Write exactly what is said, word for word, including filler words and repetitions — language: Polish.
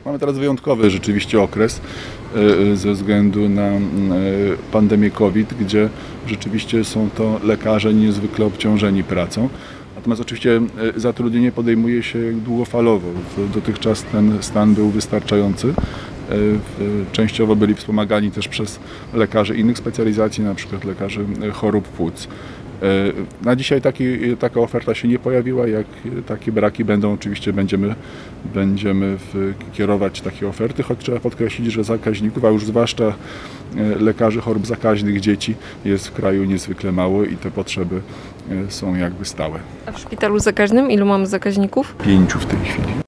Mamy teraz wyjątkowy rzeczywiście okres ze względu na pandemię COVID, gdzie rzeczywiście są to lekarze niezwykle obciążeni pracą. Natomiast oczywiście zatrudnienie podejmuje się długofalowo. Dotychczas ten stan był wystarczający. Częściowo byli wspomagani też przez lekarzy innych specjalizacji, na przykład lekarzy chorób płuc. Na dzisiaj taki, taka oferta się nie pojawiła. Jak takie braki będą, oczywiście będziemy, będziemy kierować takie oferty, choć trzeba podkreślić, że zakaźników, a już zwłaszcza lekarzy chorób zakaźnych dzieci jest w kraju niezwykle mało i te potrzeby są jakby stałe. A w szpitalu zakaźnym ilu mamy zakaźników? Pięciu w tej chwili.